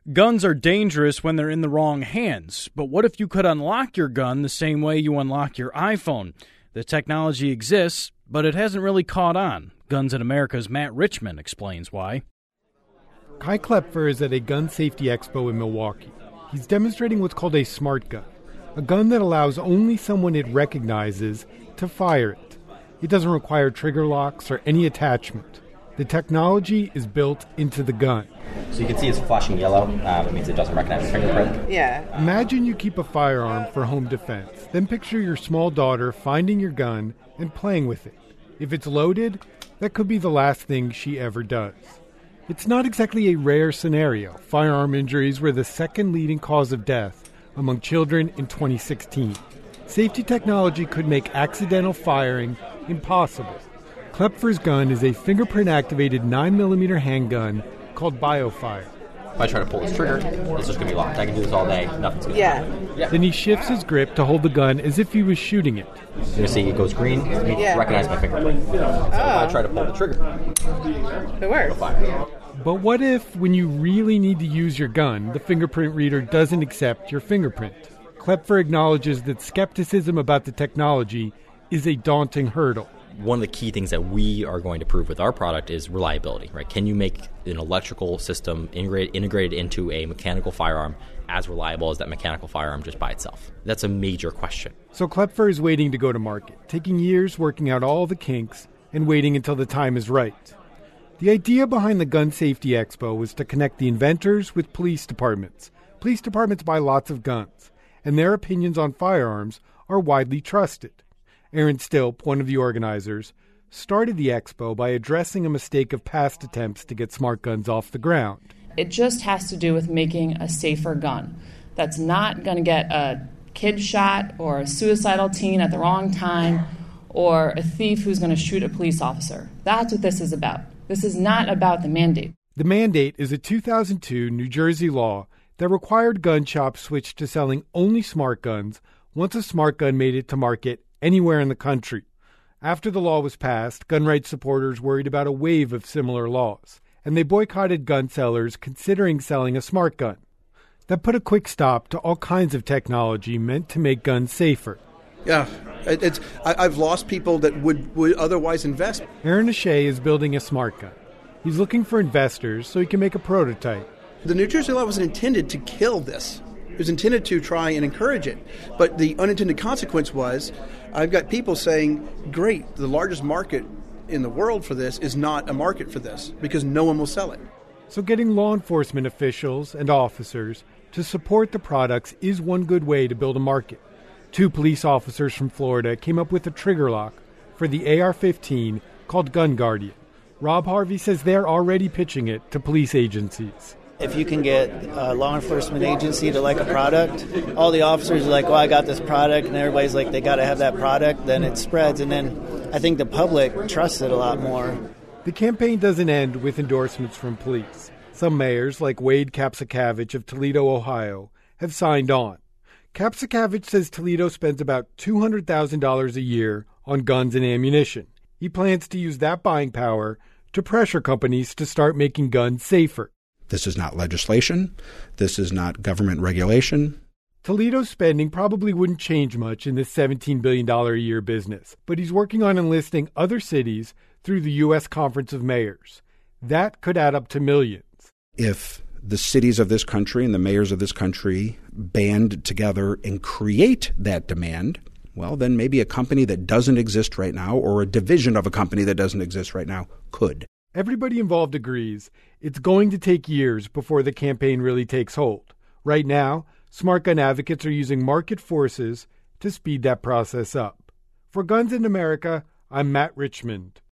Guns are dangerous when they're in the wrong hands, but what if you could unlock your gun the same way you unlock your iPhone? The technology exists, but it hasn't really caught on. Guns in America's Matt Richman explains why. Kai Klepfer is at a gun safety expo in Milwaukee. He's demonstrating what's called a smart gun, a gun that allows only someone it recognizes to fire it. It doesn't require trigger locks or any attachment. The technology is built into the gun. So you can see it's flashing yellow. It means it doesn't recognize a fingerprint. Yeah. Imagine you keep a firearm for home defense. Then picture your small daughter finding your gun and playing with it. If it's loaded, that could be the last thing she ever does. It's not exactly a rare scenario. Firearm injuries were the second leading cause of death among children in 2016. Safety technology could make accidental firing impossible. Klepfer's gun is a fingerprint-activated 9mm handgun called BioFire. If I try to pull this trigger, it's just going to be locked. I can do this all day. Nothing's going to happen. Yeah. Then he shifts his grip to hold the gun as if he was shooting it. You're going to see it goes green. It means recognize my fingerprint. So if I try to pull the trigger, it works. it'll fire. But what if, when you really need to use your gun, the fingerprint reader doesn't accept your fingerprint? Klepfer acknowledges that skepticism about the technology is a daunting hurdle. One of the key things that we are going to prove with our product is reliability, right? Can you make an electrical system integrated into a mechanical firearm as reliable as that mechanical firearm just by itself? That's a major question. So Klepfer is waiting to go to market, taking years working out all the kinks and waiting until the time is right. The idea behind the Gun Safety Expo was to connect the inventors with police departments. Police departments buy lots of guns, and their opinions on firearms are widely trusted. Aaron Stilp, one of the organizers, started the expo by addressing a mistake of past attempts to get smart guns off the ground. It just has to do with making a safer gun that's not going to get a kid shot or a suicidal teen at the wrong time or a thief who's going to shoot a police officer. That's what this is about. This is not about the mandate. The mandate is a 2002 New Jersey law that required gun shops switch to selling only smart guns once a smart gun made it to market anywhere in the country. After the law was passed, gun rights supporters worried about a wave of similar laws, and they boycotted gun sellers considering selling a smart gun. That put a quick stop to all kinds of technology meant to make guns safer. Yeah, I've lost people that would otherwise invest. Aaron O'Shea is building a smart gun. He's looking for investors so he can make a prototype. The New Jersey law wasn't intended to kill this. It was intended to try and encourage it. But the unintended consequence was I've got people saying, great, the largest market in the world for this is not a market for this because no one will sell it. So getting law enforcement officials and officers to support the products is one good way to build a market. 2 police officers from Florida came up with a trigger lock for the AR-15 called Gun Guardian. Rob Harvey says they're already pitching it to police agencies. If you can get a law enforcement agency to like a product, all the officers are like, well, I got this product, and everybody's like, they got to have that product, then it spreads, and then I think the public trusts it a lot more. The campaign doesn't end with endorsements from police. Some mayors, like Wade Kapsakavich of Toledo, Ohio, have signed on. Kapsakavich says Toledo spends about $200,000 a year on guns and ammunition. He plans to use that buying power to pressure companies to start making guns safer. This is not legislation. This is not government regulation. Toledo's spending probably wouldn't change much in this $17 billion a year business, but he's working on enlisting other cities through the U.S. Conference of Mayors. That could add up to millions. If the cities of this country and the mayors of this country band together and create that demand, well, then maybe a company that doesn't exist right now or a division of a company that doesn't exist right now could. Everybody involved agrees it's going to take years before the campaign really takes hold. Right now, smart gun advocates are using market forces to speed that process up. For Guns in America, I'm Matt Richmond.